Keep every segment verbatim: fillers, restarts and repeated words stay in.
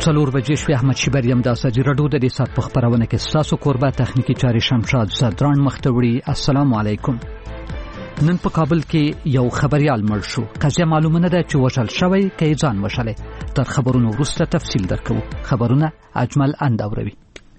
څلور بجې شوې. احمد شیبر یم د اساجي رادیو د دې سات په خبرونه کې ستاسو کوربه تخنیکی چاري شمشاد زدران مختوړي. السلام علیکم. نن په کابل کې یو خبريال مړ شو. قضیه معلومه نه ده چې وژل شوی کې ځان وشلې. تر خبرونو وروسته تفصیل درکو. خبرونه اجمل انداوروي.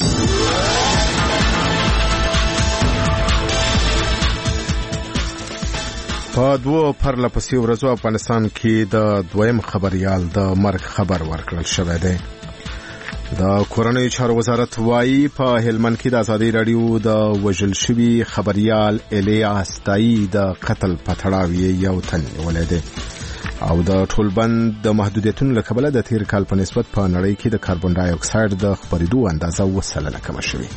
په دوه پرله پسې ورځو افغانستان کې د دویم خبريال د مرګ خبر ورکړل شوی دی. د کورنیو چارو وزارت وایي په هلمند کې د ازادي رادیو د وژل شوي خبريال الیاس تایی د قتل په تړاو یو تن نیولی دی او د ټولبند د محدودیتونو له کبله د تیر کال په نسبت په نړۍ کې د کاربن ډای اکساید د خپرېدو اندازه اوه سلنه کمه شوې.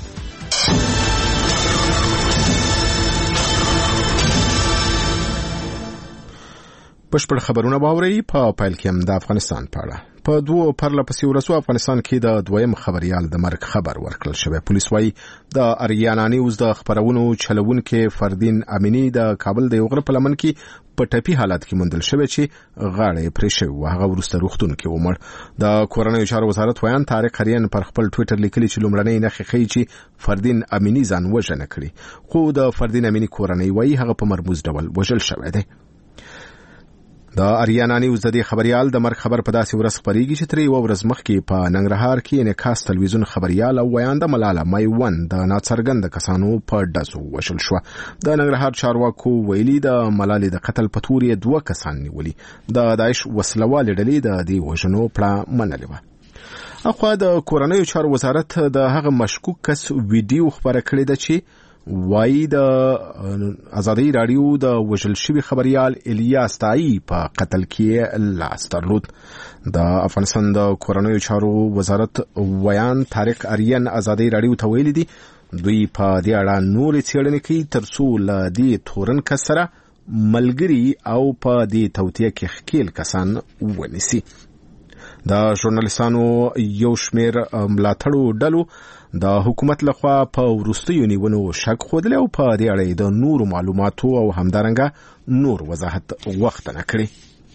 بشپړ خبرونه باوري په پایل کې هم د افغانستان په اړه. په دوه پرله پسې ورځو افغانستان کې د دویم خبريال د مرګ خبر ورکړل شوی. پولیس وايي د اریانا نیوز د خبرونو چلوونکي فردین امینی د کابل د یو غره په لمن کې په ټپي حالت کې موندل شوی چې غاړه پرې شوی و. هغه وروسته روغتون کې ومړ. د کورنیو چارو وزارت ویان طارق اریان پر خپل ټوئیټر لیکلي چې لومړنۍ نښې ښیي چې فردین امینی ځان وژنه کړې، خو د فردین امینی کورنۍ وايي هغه په مرموز ډول وژل شوی دی. د اریانا نیوز د دې خبريال د مرګ خبر په داسې ورځ خبريږي چې ترې یو ورځ مخکې په ننګرهار کې انعکاس تلویزیون خبريال او ویانده ملاله میوند د ناڅرګند کسانو په ډزو وشل شو. د ننګرهار چارواکو ویلي د ملالې د قتل په تور یې دوه کسان نیولي. د داعش وسلوالې ډلې د دې وژنو پړه منلې وه. اخوا د کورنیو چارو وزارت د هغه مشکوک کس ویډیو خبره کړې ده چې وایي د ازادي رادیو د وژل شوي خبريال الیاس تایی په قتل کې لاس درلود. د افغانستان د کورنیو چارو وزارت ویان طارق اریان ازادي رادیو ته ویلي دي دوی په دې اړه نورې څېړنې کوي ترڅو له دې تورن کس سره ملګري او په دې توطیه کې ښکیل کسان ونیسي. د ژورنالیستانو یو شمېر ملاتړو ډلو د حکومت لخوا په وروستیو نیونو شک ښودلی او په دې اړه د نورو معلوماتو او همدارنګه نور وضاحت غوښتنه کړې.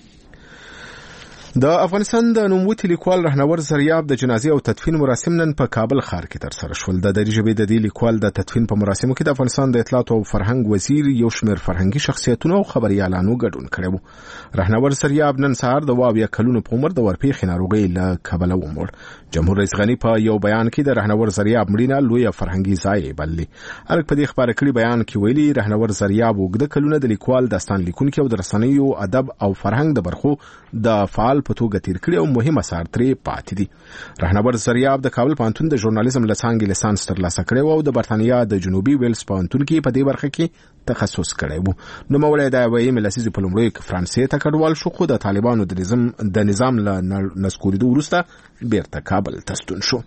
د افغانستان د نوموتي لیکوال رهنور زریاب د جنازې او تدفین مراسم نن په کابل ښار کې ترسره شول. د دري ژبې د دې لیکوال د تدفین په مراسمو کې د افغانستان د اطلاعات او فرهنګ وزیر یو شمېر فرهنګي شخصیتونو او خبريالانو ګډون کړی و. رهنور زریاب نن سهار د واویا کلونو په عمر د ورپېښې ناروغۍ له کبله ومړ. جمهور رئیس غني په یو بیان کې د رهنور زریاب مړینه لویه فرهنګي ضایعه بللې. ارګ په دې خبره کړي بیان کې ویلي رهنور زریاب اوږده کلونه د لیکوال، داستان لیکونکي او د رسنیو ادب او فرهنګ د برخو د فعال په توګه تیر کړي او مهم اثار ترې پاتې دي. رهنور زریاب د کابل پوهنتون د ژورنالیزم له څانګې لیسانس ترلاسه کړی او د برتانیا د جنوبي ویلز پوهنتون کې په دې برخه کې تخصص کړی و. نوموړی د اویمې لسیزې په لومړیو کې فرانسې ته کډوال شو، خو د طالبانو د نظام د نظام له نسکورېدو وروسته بیرته کابل ته ستون شو.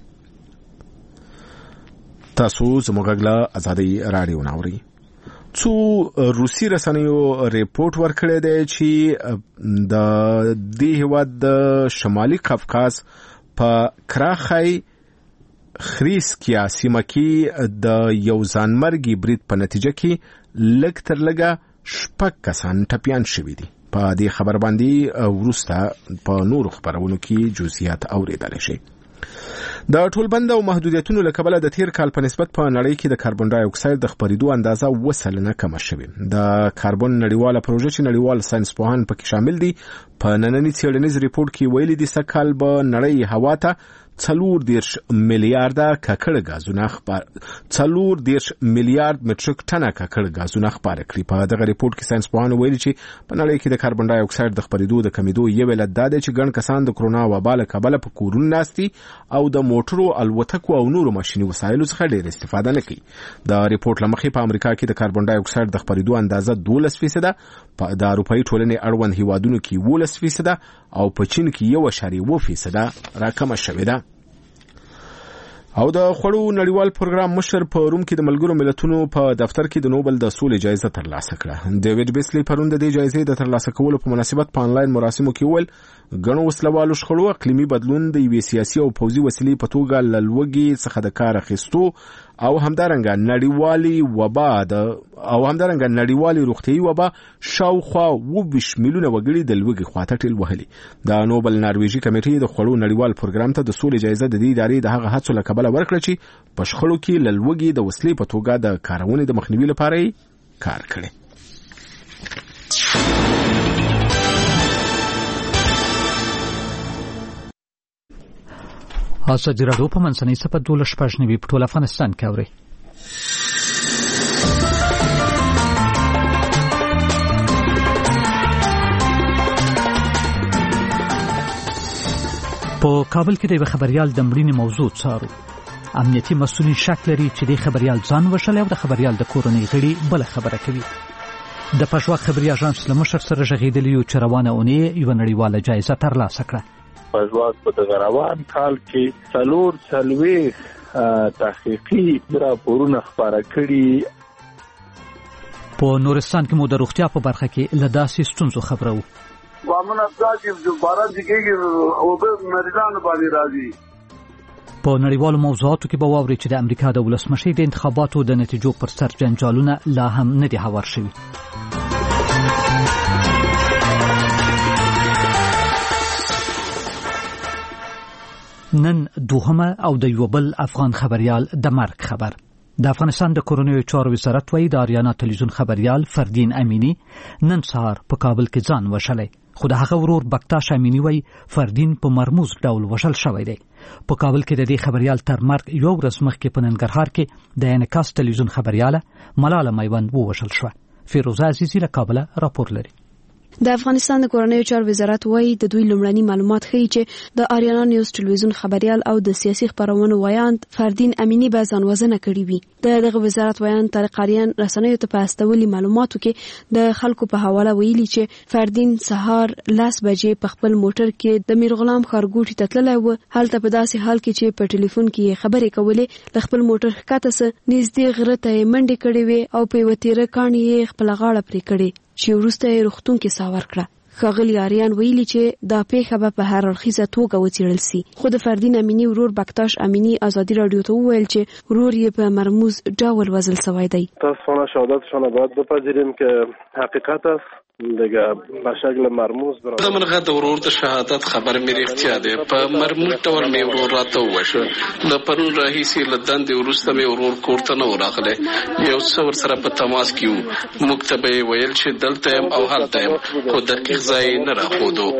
تاسو زموږ غږ له ازادي رادیو نه اورئ. څو روسي رسنیو ریپورت ورکړی دی چې د دې هېواد د شمالي قفقاز په کراخی خریسکیا سیمه کې د یو ځانمرګي برید په نتیجه کې لږ تر لږه شپږ کسان ټپیان شوي دي. په دې خبر باندې وروسته په نورو خبرونو کې جزئیات اورېدلی شي. د ټولبند او محدودیتونو له کبله د تیر کال په نسبت په نړۍ کې د کاربن ډای اکساید د خپرېدو اندازه اوه سلنه کمه شوې. د کاربن نړیواله پروژه چې نړیوال ساینس پوهان پکې شامل دي په ننني څېړنیز ریپورت کې ویلي دي سږ کال به نړۍ هوا ته څلور دېرش میلیارده ککړ غازونه خپار څلور دېرش میلیارد مټریک ټنه ککړ غازونه خپاره کړي. په دغه ریپورت کې ساینس پوهانو ویلي چې په نړۍ کې د کاربن ډای اکساید د خپرېدو د کمیدو یو علت دا دی چې ګڼ کسان د کرونا وبا له کبله په کورونو ناست دي او د موټرو، الوتکو او نورو ماشیني وسایلو څخه ډېر استفاده نه کوي. د ریپورت له مخې په امریکا کې د کاربن ډای اکساید د خپرېدو اندازه دولس فیصده، په د اروپایي ټولنې اړوند هیوادونو کې یولس فیصده او په چین کې یو اعشاریه اووه فیصده راکمه شوې ده. او د خوړو نړیوال پروګرام مشر په روم کې د ملګرو ملتونو په دفتر کې د نوبل د سولې جایزه ترلاسه کړه. ډیوډ بیسلی پرون د دې جایزې د ترلاسه کولو په مناسبت په انلاین مراسمو کې وویل ګڼو وسلوالو شخړو اقلیمي بدلون د یوې سیاسي او پوځي وسیلې په توګه له لوږې څخه د کار اخیستو او همدارنګه نړیوالي وبا د او همدارنګه نړیوالي روغتيایي وبا شاوخوا وبش میلیونه وګړي د لوګي خواته ټیل وهلي. د نوبل نارویجی کمیټې د خړو نړیوال پروګرام ته د سولې جایزه د دې ادارې د هغه هڅو لکبل ورکړه چې په شخړو کې لوګي د وسلې په توګه د کارونې د مخنیوي لپاره کار کړي. ازادي راډیو په منځنۍ صفحه دولس شپږ نوي په ټول افغانستان کې اوري. په کابل کې د خبريال د مړینې موضوع څارو. امنیتي مسؤلین شک لري چې د خبريال ځان وشلې او د خبريال د کورنۍ غړي بل خبره کوي. د پښتو خبري اژانس له مشر سره غږیدلی یو چروانه اونې یو نړیواله جایزه ترلاسه کړه. پښواک په دغه روان کال کې څلور څلوي تحقیقي راپورونه خبره کړي. په نورستان کې مو د روغتیا په برخه کې لداسې ستونزو خبرو. وامن افزا چې باران دګي او به مریضانو باندې راځي. په نړیوالو موضوعاتو کې به واوري چې د امریکا د ولسمشر د انتخاباتو د نتیجو پر سر جنجالونه لا هم نه دي هوار شوي. نن دوهمه او د یو بل افغان خبريال د مرګ خبر. د افغانستان د کورونیو چارو وزارت وایي د آریانا تلویزیون خبريال فردین امینی نن سهار په کابل کې ځان وشلې. خو د هغه ورور بکتاش امینی وایي فردین په مرموز ډول وشل شوی دی. په کابل کې د دې خبريال تر مرګ یو ورځ مخکې په ننګرهار کې د انعکاس تلویزیون خبرياله ملاله میوند ووشل شوه. فیروزه عزیزی له کابل راپور لري. د افغانستان د کورنیو چارو وزارت وایي د دوی لومړني معلومات ښیي چې د آریانا نیوز ټلویزیون خبريال او د سیاسي خبرونو وایاند فردین امینی به ځان وژنه کړې وي. د دغه وزارت وایاند طارق آریان رسنیو ته په استولي معلوماتو کې د خلکو په حواله ویلي چې فردین سهار لس بجې په خپل موټر کې د میر غلام خارګوټي ته تللی و. هلته په داسې حال کې چې په ټلیفون کې خبرې کولې له خپل موټر ښکته سه نږدې غره ته منډې کړې وې او په یوه تیره کاڼي یې خپله غاړه پرې کړې چې وروسته یې روغتون کې ساه ورکړه. ښاغلي آریان ویلي چې دا پیښه به په هر اړخیزه توګه وڅېړل سي. خو د فردین امینی ورور بکتاش امینی ازادي راډیو ته وویل چې ورور یې په مرموز ډول وژل شوی دی. تاسو شهادتشان باید بپذیریم که حقیقت است دیگه به شکل مرموز برای د مرغه د ورور د شهادت خبر مې رښتیا دی. په مرموز ډول مې ورور راته وویل د پرون راهیسې له دندې وروسته مې ورور کور ته نه وراغلی. یو څه ورسره په تماس کې وو. موږ ته به یې ویل چې دلته یم او هلته یم خو دقیق ځای نه راښودو.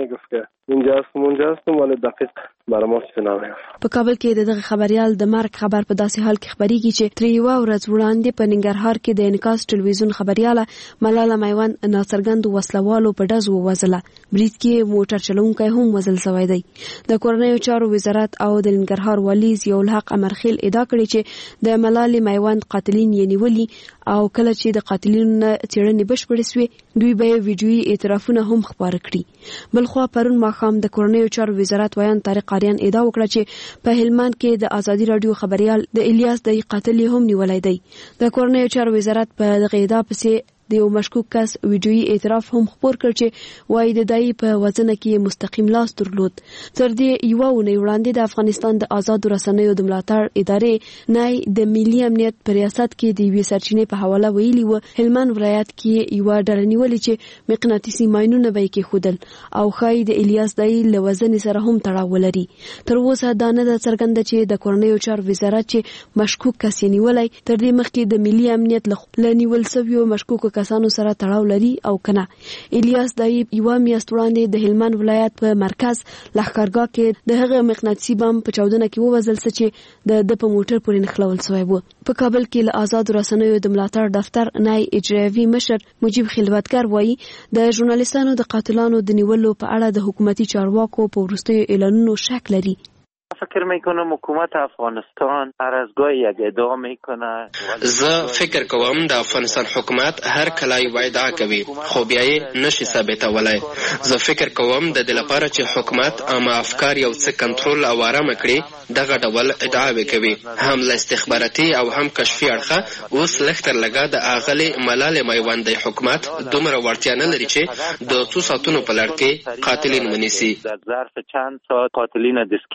اینجا هستم اونجا هستم ولی دقیق برای ما چیزی نمیگم. په کابل کې د دغه خبريال د مرګ خبر په داسې حال کې خبريږي چې تر یوه ورځ وړاندې په ننګرهار کې د انعکاس ټلویزیون خبرياله ملاله میوند ناڅرګندو وسلوالو په ډز ووژله. برید کې موټر چلونکی هم وژل شوی دی. د کورنیو چارو وزارت او د ننګرهار والي ضیاء الحق امرخیل ادعا کړې چې د ملالې میوند قاتلین یې نیولي او کله چې د قاتلینو څېړنې بشپړې شوې دوی به ویډیويي اعترافونه هم خپاره کړي. بلخوا پرون ماښام د کورنیو چارو وزارت ویان طارق آریان ادعا وکړه چې په هلمند کې د ازادي راډیو خبريال د الیاس د قاتل هم نیولای دی. د کورنیو چارو وزارت په دغه ادعا پسې د یو مشکوک کس ویډیويي اعتراف هم خپور کړ چې وایي د دای په وزن کې مستقیم لاس درلود. تر دې یو ونې وړاندې د افغانستان د آزاد رسنیو د ملاتړ ادارې نای د ملي امنیت په ریاست کې د یوې سرچینې په حواله ویلي و هلمند ولایت کې یو ډله نیولې چې مقناطیسي ماینونه به کې خودل او خای د الیاس دای له وزن سره هم تړاو لري. تر اوسه دا نه د څرګنده چې د کورنیو چارو وزارت چې مشکوک کس نیولای تر دې مخکې د ملي امنیت له نیول شویو مشکوک کسانو سره تړاو لري او کنه. الیاس دای یو میاشت وړاندې د هلمند ولایت په مرکز لښکرګاه کې د هغه مقناطیسي بم په چاودنه کې ووژل شو چې د د په موټر پورې نښلول شوی و. په کابل کې له آزاد رسنیو د ملاتړ دفتر نای اجرایوي مشر مجيب خلوتګر وایي د ژورنالیستانو د قاتلانو د نیولو په اړه د حکومتي چارواکو په وروستیو اعلانونو شک لري. فکر میکنم حکومت افغانستان هر از گاهی یک ادعا میکنه. زه فکر کوم د افغانستان حکومت هر کله یو ادعا کوي خو بیا یې نشي ثابتولای. زه فکر کوم د دې لپاره چې حکومت عامه افکار یو څه کنټرول او آرام کړي دغه ډول ادعاوې کوي. هم له استخباراتي او هم کشفي اړخه اوس لږتر لږه د اغلې ملالې میوند حکومت دومره وړتیا نه لري چې د څو ساعتونو په لړ کې قاتلین ونیسي. در ظرف چند ساعت قاتلین دستگیر کنه.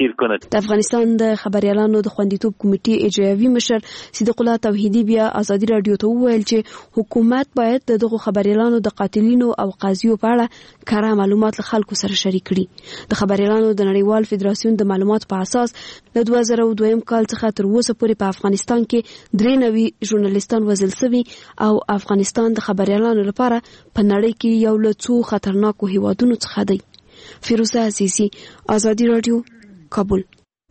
د افغانستان د خبريالانو د خوندیتوب کمیټې اجرایوي مشر صدیق الله توحیدی بیا ازادي رادیو ته وویل چې حکومت باید دغه خبريالانو د قاتلینو او قاضیو په اړه کره معلومات له خلکو سره شریک کړي. د خبريالانو د نړیوال فدراسیون د معلوماتو په اساس د دوه زره دوه کال څخه تر اوسه پورې په افغانستان کې درې نوي ژورنالیستان وژل شوي او افغانستان د خبريالانو لپاره په نړۍ کې یو له څو خطرناکو هیوادونو څخه دی. فیروزه عزیزی، ازادي رادیو، کابل.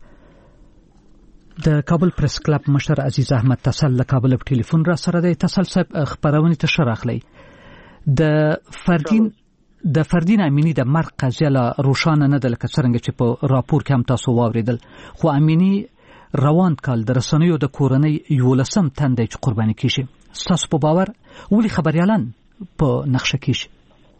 د کابل پریس کلب مشر عزیز احمد تسل له کابل په ټلیفون را سره دی. تسل صاحب خبرونه ته شراخلی د فردین د فردین امینی د مرګ قضیه لا روښانه نه ده لکه څنګه چې په راپور کې هم تاسو واوریدل، خو امینی روان کال د رسنیو د کورنۍ یولسم تندې چې قرباني کیږي. تاسو په باور ولې خبريالان په نقشه کیږي؟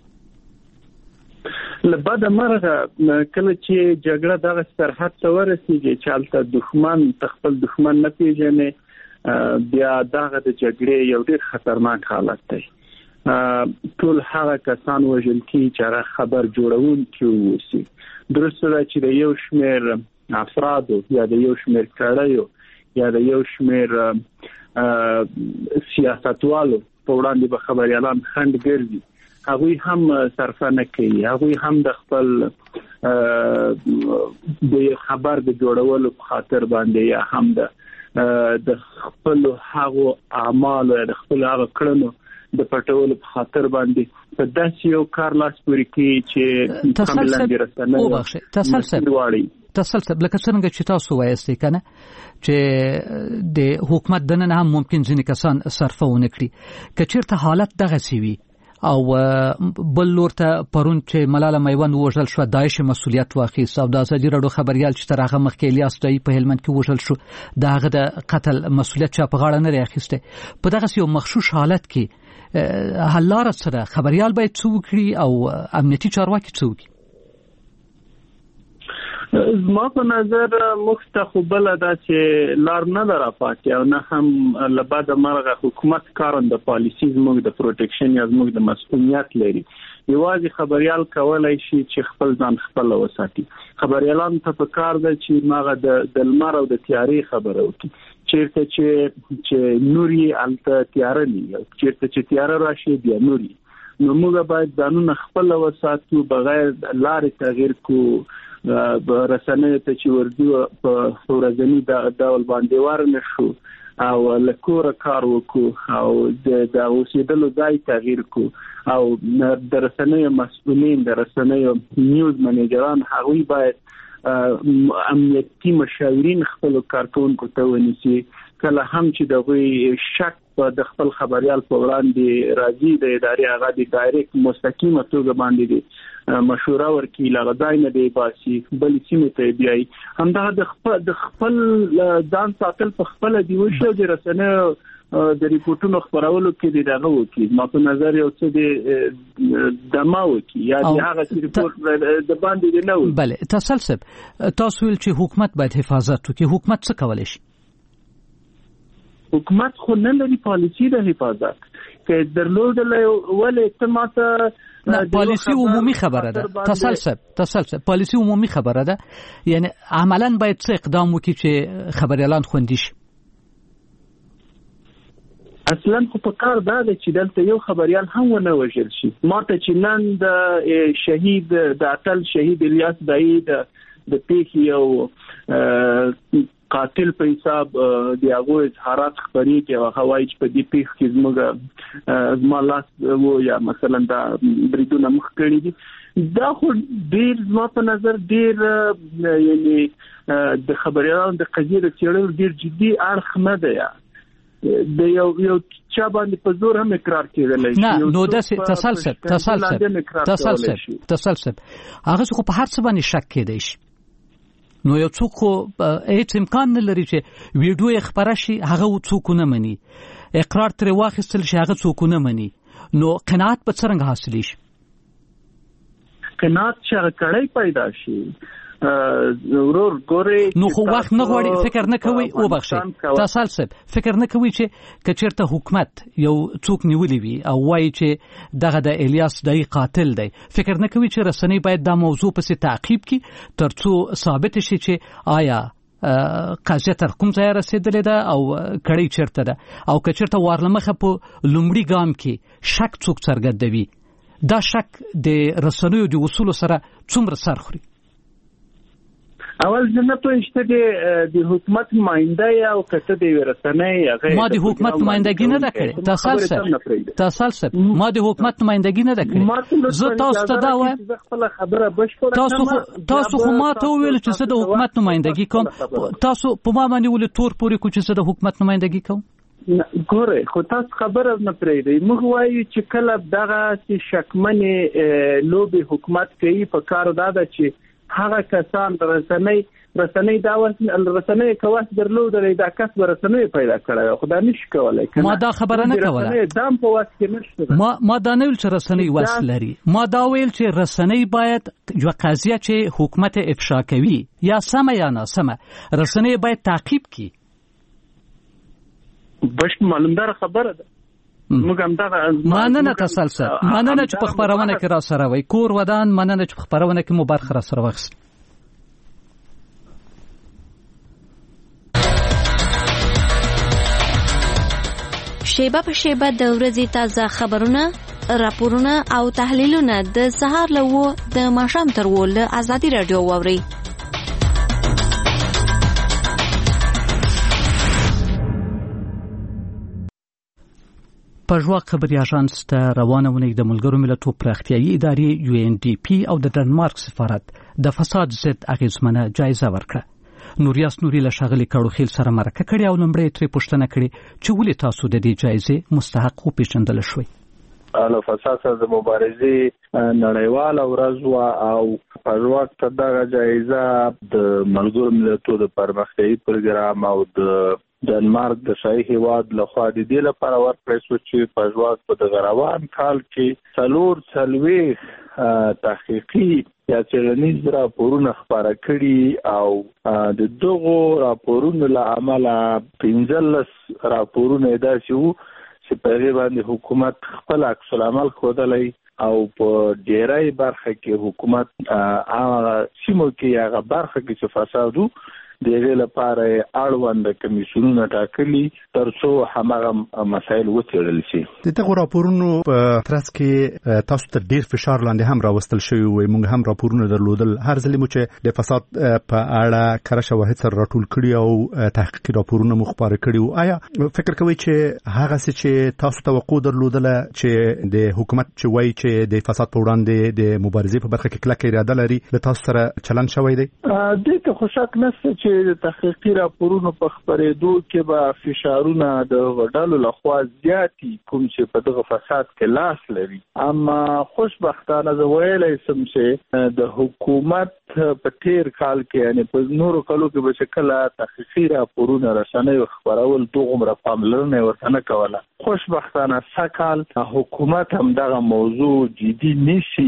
لبعد مرغه کله چې جګړه دغه سرحد ته ورسیږي چې البته دښمن خپل دښمن نه پیژني، بیا دغه د جګړې یو ډېر خطرناک حالت دی. ټول هغه کسان وژل کیږي چې خبر جوړونکي وسی. درسته ده چې د یو شمېر افرادو یا د یو شمېر کړهیو یا د یو شمېر سیاستوالو په وړاندې به خبريالان خند ګرځي، هغوی هم صرفه نه کوي، هغوی هم د خپل د خبر د جوړولو په خاطر باندې یا هم د د خپل هغو اعمال او د خپل هغه کړنو د پټولو په خاطر باندې په داسې یو کار لاس پورې کوي چې کاملا درسته او بخښه. تسلسل تسلسل لکه څنګه چې تاسو وایستئ کنه چې د حکومت دننه هم ممکن ځینې کسان صرفه ونه کړي که چیرته حالت دغه سی وي او بل لورته پرون چې ملاله میوند وژل شو داعش مسؤلیت واخیست او د ازادي رادیو خبريال چې تر هغه مخکې الیاس دای په هلمند کې وژل شو دغه د قتل مسؤلیت چا په غاړه نه راخیسته. په دغه یو مخشوش حالت کې حلاره سره خبريال باید څه وکړي او امنیتي چارواکي څه وکړي؟ زما په نظر مستقبل دا چې لار نه درافاتي او نه هم لبعد مرغه حکومت کارنده پالیسی زموږ د پروټیکشن یا زموږ د مسؤلیت لري. یوازې خبريال کولای شي چې خپل ځان خپل وساتي. خبريالان ته پکار ده چې ماغه د لمر او د تیارې خبره وکړي، چیرته چې چې نوري الته تیار نه، چیرته چې تیار راشي بیا نوري. نو موږ باید ځانونه خپل وساتو بغیر لارې تغییر کو. رسنیو ته چې ورځو په ورځنی ډول باندې ورنه شو او لکوره کار وکړو او د اوسېدلو ځای تغییر کو او د رسنیو مسؤلین د رسنیو نیوز منیجران هغوی باید امنیتي مشاورین خپل کارکونکو ته ونیسي. کله هم چې دغه شک په د خپل خبريال په وړاندې راځي د ادارې هغه د ډایرکټ مستقیمه توګه باندې دي مشوره ورکړي لغدای نه دی باسي بل سیمه ته بیاي. همدغه د خپل د خپل ځان ساتل په خپل دی وشو د رسنیو د ریپورتونو خبرولو کې دغه وکي. ما په نظر یو څه د دماو کې یا د هغه ریپورت د باندې نه و. بله تسلسل تاسو ویل چې حکومت باید حفاظت وکړي. حکومت څه کولای شي؟ حکومت خو نه لري پالیسی د حفاظت که درلودل ولې ته ماته نه پالیسی عمومی خبره ده. تسلسل تسلسل پالیسی عمومی خبره ده، یعنی عملاً باید څه اقدام وکړي چې خبريالان خوندي شي. اصلا خو په کار دا ده چې دلته یو خبريال هم ونه وژل شي. ماته چې نن د شهید د اتل شهید الیاس دای د د پیښې یو قاتل په حساب دی هغه اظهارات خبرې کې هغه چې په دې پیښ کې زموږ زما لاس وو یا مثلا دا بریدونه مخ کړی دي دا خو ډیر زما په نظر ډیر یعنی د خبريالانو د قضیې د چیرې ډیر جدي اړخ نه دی د یو یو چا باندې په زور هم اقرار کېدل شي. نه نو د تسلسل تسلسل تسلسل تسلسل هغه خو په هر څه باندې شک کېدای شي. نو یو څوک هیڅ امکان نه لري چې ویډیو خبره شي هغه څوک نه مني، اقرار تر واخیستل شي هغه څوک نه مني. نو قناعت په څنګه حاصل شي؟ قناعت چې کړای پیدا شي ورور ګوري نو خو وخت نه غواړي فکر نه کوي او بخشي تاسو صاحب فکر نه کوي چې کچرته حکومت یو څوک نیولې وي او وایي چې دغه د الیاس دای قاتل دی فکر نه کوي چې رسنۍ باید دا موضوع پسې تعقیب کړي ترڅو ثابت شي چې آیا قضیه تر کوم ځای رسیدلې ده او کړي چیرته ده او کچرته وارلمخه په لومړي ګام کې شک څوک څرګندوي دا شک د رسنیو د اصول سره څومره سر خوري اول ځنه ته چې د حکومت نماینده یا او کته د رسنۍ هغه ما د حکومت نمائندګي نه کړې تاسو سره تاسو سره ما د حکومت نمائندګي نه کړې زه تاسو ته دا وایم خپل خبره بشپړه تاسو تاسو خو ما ته ویل چې زه د حکومت نمائندګي کوم تاسو په ما باندې ول تور پورې کو چې زه د حکومت نمائندګي کوم ګوره خو تاسو خبره نه پرېږدئ موږ وایو چې کله دغه چې شکمنې لوبي حکومت کوي په کار دا ده چې هغه کسان رسنۍ رسنۍ دا رسنۍ کواس درلودلې دا کس رسنۍ پیدا کړی خو دا نشي کولای ما دا خبره نه کوله دام په واس کې نشته ما ما دا نه ویل چې رسنۍ واس لري ما دا ویل چې رسنۍ باید یو قضیه چې حکومت افشا کوي یا سم یا ناسم رسنۍ باید تعقیب کړي بش معلومدار خبره ده موږ هم دا مننه تسلسل مننه چې په خبرونه کې را سره وای کور ودان مننه چې په خبرونه کې مو برخه را سره وخت شیبه په شیبه د ورځې تازه خبرونه راپورونه او تحلیلونه د سهار له و د ماښام تر و له ازادي رادیو واوري پژواک خبري اژانس ته روانه ونې د ملګرو ملتونو پراختیایي ادارې یو ان ډي پی او د ډنمارک سفارت د فساد ضد اغیزمنه جایزه ورکړه نوریاس نوري له شاغلي کړو خیل سره مرکه کړي او لمړی ترې پوښتنه کړي چې ولې تاسو د دې جایزې مستحق او پیژندل شوي له فساد سره د مبارزې نړیواله ورځ او پژواک ته دغه جایزه د ملګرو ملتونو د پرمختیایي پروګرام او د ډنمارک د شاهي هیواد لخوا د دې لپاره ورکړل شو چې پژواک په دغه روان کال کې څلور څلوېښت تحقیقي یا څېړنیز راپورونه خپاره کړي او د دغو راپورونو له امله پنځلس راپورونه داسې وو چې په هغې باندې حکومت خپل عکس العمل ښودلی او په ډیری برخه کې حکومت هغه سیمو کې هغه برخه کې چې فساد وو د دې لپاره اړوند کمیسیونونه ټاکلي ترڅو همغه مسایل وڅېړل شي دغه راپورونو په ترڅ کې تاسو ته ډیر فشار لاندې هم راوستل شوی وي موږ هم راپورونه درلودل هر ځل چې د فساد په اړه کار شواهد سره راټول کړي او تحقیقي راپورونه مخبره کړي او آیا فکر کوي چې هغه څه چې تاسو توقع درلودل چې د حکومت چې وایي چې د فساد په وړاندې د مبارزې په برخه کې کلکه اراده لري د تاسو سره چلن شوی دی د ته خو شک نشته چې د تحقیقي راپورونو په خبرېدو کې به فشارونه د وډالو لخوا زیاتی کوم چې په دغه فساد کې لاس لري اما خوشبختانه زه ویلی سم چې د حکومت په تیر کال کې یعنی په نورو کالو کې به چې کله تحقیقي راپورونه رسنیو خپرول دومره پاملرنه ورته نه کوله خوشبختانه سکال حکومت هم دغه موضوع جدي نشي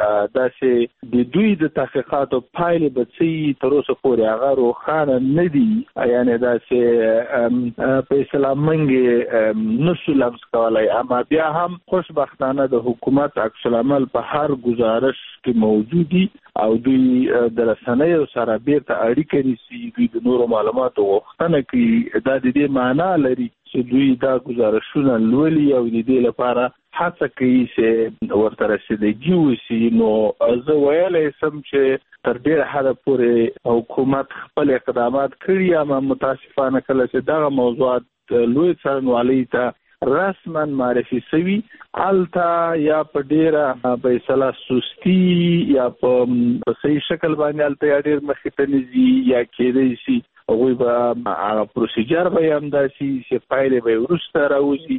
داسې د دوی د تحقیقاتو پایلې به څه تر اوسه پورې هغه روښانه نه دي یعنی داسې په اسلام منګې نشو لمس کولی اما بیا هم خوشبختانه د حکومت عکس العمل په هر گزارش کې موجود دي او دوی د رسنیو سره بیرته اړیکه نیسي دوی د نورو معلوماتو غوښتنه کوي دا د دې معنا لري چې دوی دا گزارشونه لولي او د دې لپاره هڅه کوي چې ورته رسیدګي وشي نو زه ویلی سم چې تر ډېره حده پورې حکومت خپل اقدامات کړي اما متاسفانه کله چې دغه موضوعات لوی څارنوالۍ ته رسما معرفي شوي الته یا په ډېره په اصطلاح سستي یا په صحیح شکل باندې الته یا ډېر مخې ته نه ځي یا کېدی شي هغوی به هغه پروسیجر به یې همداسې چې پایلې به یې وروسته راوځي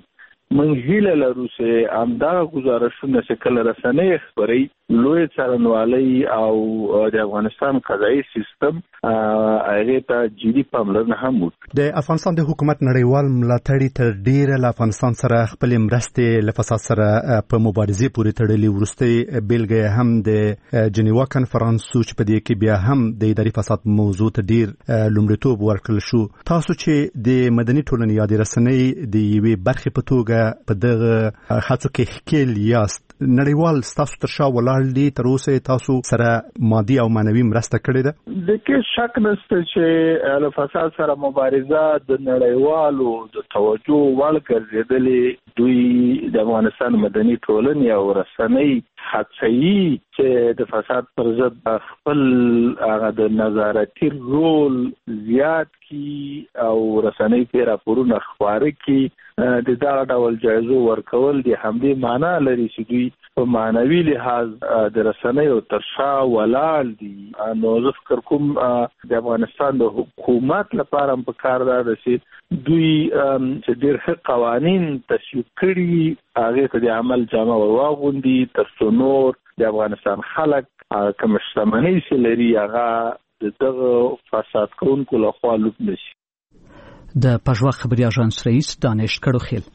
موږ هیله لرو چې همدغه گزارشونه چې کله رسنۍ خبري لوی څارنوالۍ او د افغانستان قضایي سیستم هغه ته جدي پاملرنه هم وکړي. د افغانستان د حکومت نړیوال ملاتړ تر ډیره له افغانستان سره خپل مرستې له فساد سره په مبارزې پورې تړلې. ورسته بیلګه هم د جنیوا کنفرانس چې په دې کې بیا هم د اداري فساد موضوع ته ډیر لومړیتوب ورکړل شو. تاسو چې د مدني ټولنې یا د رسنۍ د یوې برخې په توګه په دغه هڅو کې ښکیل یاست، نړیوال ستاسو تر شا ولاړ دي، تر اوسه تاسو سره مادي او معنوي مرسته کړې ده؟ د کې شک نشته چې له فساد سره مبارزه د نړیوالو د توجه وړ ګرځېدلې. دوی د افغانستان مدني ټولنې او رسنۍ هڅوي چې د فساد پر ضد خپل هغه د نظارتي رول زیات کی او رسنۍ په راپورونه خبره کی. د دا ډول جایزو ورکول د همدې معنا لري چې دوی په معنوي لحاظ د رسنۍ او ترشا ولاړ دي. نو زه فکر کوم د افغانستان د حکومت لپاره په کار ده چې دوی چې ډېر ښه قوانین تصویب کړي هغه ته د عمل جامه ورواغوندي تر څو نور د افغانستان خلک کوم شتمنۍ چې لري هغه دغه فساد کوونکو لخوا لوټ نشي. د پژوا خبري اژانس رئیس دانش کړوخیل.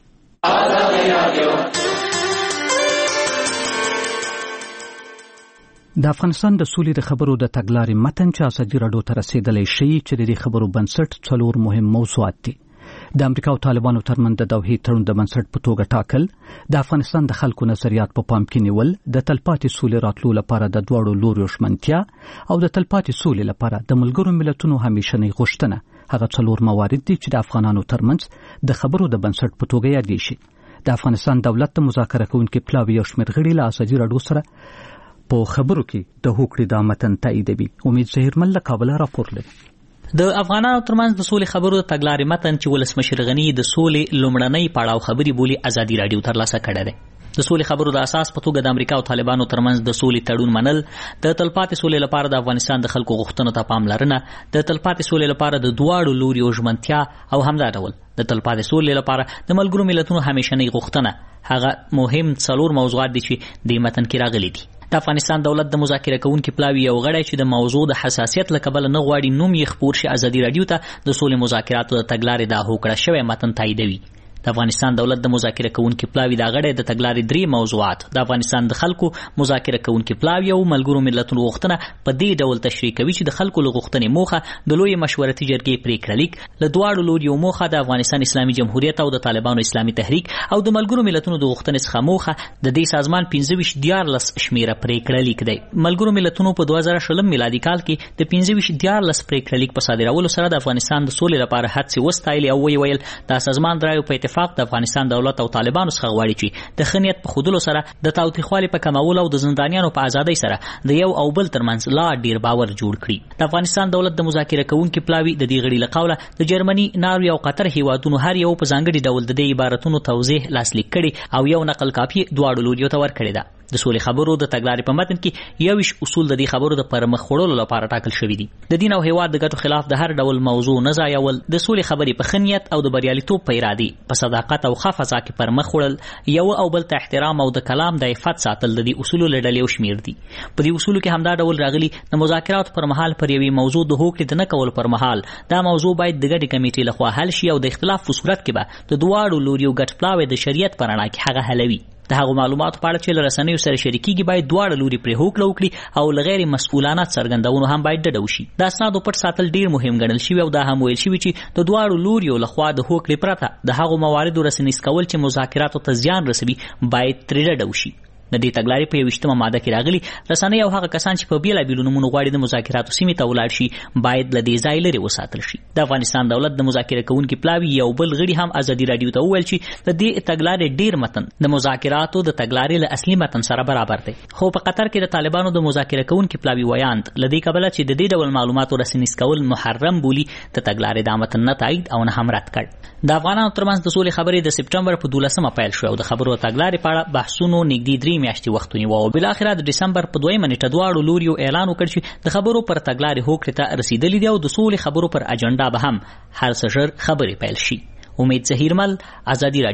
د افغانستان د سولې د خبرو د تګلارې متن چې ازادي راډیو ته رسیدلې شي چې د خبرو بنسټ څلور مهم موضوعات دي. د امریکا او طالبانو ترمنځ د دوحې تړون د بنسټ په توګه ټاکل، د افغانستان د خلکو نظریات په پام کې نیول، د تلپاتې سولې راتلو لپاره د دواړو لوريو ژمنتیا او د تلپاتې سولې لپاره د ملګرو ملتونو همیشنۍ غوښتنه. هغه څلور موارد دي چې د افغانانو ترمنځ د خبرو د بنسټ په توګه یادېږي شي. د افغانستان دولت د مذاکره کوونکو پلاوی او شمېر غړي له ازادي راډیو سره په خبرو کې د هوکړې د متن تاییدوي. امید زهیرمل له کابل راپور لري. د افغانانو ترمنځ د سولې خبرو د تګلارې متن چې ولسمشر غنی د سولې لومړنۍ پړاو خبري بولی ازادي راډیو ترلاسه کړی دی. د سولې خبرو د اساس په توګه د امریکا او طالبانو ترمنځ د سولې تړون منل، د تلپاتې سولې لپاره د افغانستان د خلکو غوښتنو ته پاملرنه، د تلپاتې سولې لپاره د دواړو لوريو ژمنتیا او همدا ډول د تلپاتې سولې لپاره د ملګرو ملتونو همیشنۍ غوښتنه. هغه مهم څلور موضوعات دي چې د متن کې راغلي دي. د افغانستان دولت د مذاکره کوونکو پلاوی یو غړی چې د موضوع د حساسیت له کبله نه غواړي نوم یې خپور شي ازادي راډیو ته د سولې مذاکراتو د تګلارې د هوکړه شوی متن تاییدوي. د افغانستان دولت د مذاکره کوونکو پلاوی دا غړی د تګلارې درې موضوعات د افغانستان د خلکو مذاکره کوونکو پلاوی او ملګرو ملتونو غوښتنه په دې ډول تشریح کوي چې د خلکو له غوښتنې موخه د لوی مشورتي جرګې پریکړه لیک له دواړو لوريو موخه د افغانستان اسلامي جمهوریت او د طالبانو اسلامي تحریک او د ملګرو ملتونو د غوښتنې څخه موخه د دې سازمان پنځه ویشت دیارلس شمیره پریکړه لیک دی. ملګرو ملتونو په دوه زره شلم میلادي کال کې د پنځه ویشت دیارلس پریکړه لیک په صادرولو سره د افغانستان د سولې لپاره هڅې وستایلې او ویل د سازمان درایو په اتفاق د افغانستان دولت او طالبانو څخه غواړي چې د خنیت په خودلو سره د تاوتریخوالي په کمولو او د زندانیانو په ازادۍ سره د یو او بل ترمنځ لا ډیر باور جوړ کړي. د افغانستان دولت د مذاکره کوونکو پلاوی د دې غړي له قوله د جرمني، ناروې او قطر هیوادونو هر یو په ځانګړي ډول د دې عبارتونو توضیح لاسلیک کړي او یو نقل کاپي دواړو لوريو ته ورکړي ده. د سولې خبرو د تګلارې په متن کې یوش اصول د دې خبرو د پرمخ وړلو لپاره ټاکل شوی دي. د دین او هیواد د ګټو خلاف د هر ډول موضوع نه ځایول، د سولې خبرې په خنیت او د بریالیتوب په ارادي، په صداقت او ښه فضا کې پرمخ وړل، یو او بل ته احترام او د کلام د عفت ساتل د دې اصولو له ډلې شمیر دي. په دې اصولو کې همدا ډول راغلي د مذاکرات پر مهال پر یوې موضوع د هوکړې د نه کول پر مهال دا موضوع باید د ګډې کمیټې لخوا حل شي او د اختلاف په صورت کې به د دواړو لوريو ګډ پلاوی د شریعت په رڼا کې هغه حلوي. د هغو معلوماتو په اړه چې له رسنیو سره شریکيږي باید دواړه لوري پرې هوکړه وکړي او له غیر مسؤلانه څرګندونو هم باید ډډه وشي. دا اسنادو پټ ساتل ډیر مهم ګڼل شوی او دا هم ویل شوی چې د دواړو لوريو لخوا د هوکړې پرته د هغو مواردو رسنیز کول چې مذاکراتو ته زیان رسوي باید ترې ډډه وشي. د دې تګلارې په یوشتمه ماده کې راغلي رسنۍ او هغه کسان چې په بیلابیلو نومونو غواړي د مذاکراتو سیمې ته ولاړ شي باید له دې ځای لرې وساتل شي. د افغانستان دولت د مذاکره کوونکو پلاوی یو بل غړي هم ازادي راډیو ته وویل چې د دې تګلارې ډیر متن د مذاکراتو د تګلارې له اصلي متن سره برابر دی. خو په قطر کې د طالبانو د مذاکره کوونکو پلاوی ویاند له دې کبله چې د دې ډول معلوماتو رسنیز کول محرم بولی د تګلارې د متن نه تایید او نه هم رد کړ. د افغانانو ترمنځ د سولې خبرې د سپټمبر په دولسمه پیل شو او د خبرو تګلارې په اړه بحثونو نږدې درې میاشتې وخت ونیو او بل اخر د دسمبر په دویمه نیټه دواړو لوريو اعلان وکړ چې د خبرو پر تګلارې هوکړې ته رسیدلې دي او د سولې خبرو پر اجنډا به هم هر څه ژر خبرې پیل شي. امید زهیرمل، ازادي راډیو،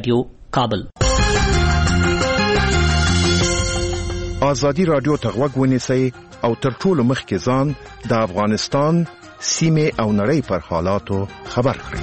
کابل. ازادي رادیو ته غوږ ونیسئ او تر ټولو مخکې ځان د افغانستان سیمه او نړۍ پر حالاتو خبر کړئ.